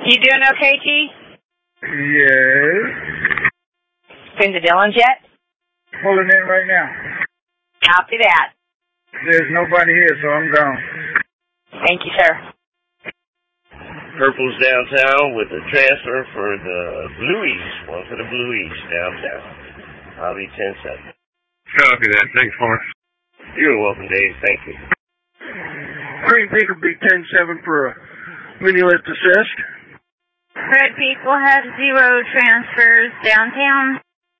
You doing okay, T? Yes. Been to Dillon's yet? Pulling in right now. Copy that. There's nobody here, so I'm gone. Thank you, sir. Purple's downtown with a transfer for the Blueies. One for the Blueies downtown. I'll be 10-7. Copy that. Thanks, Forrest. You're welcome, Dave. Thank you. Green Peak will be 10-7 for a mini-lift assist. Red Peak will have 0 transfers downtown.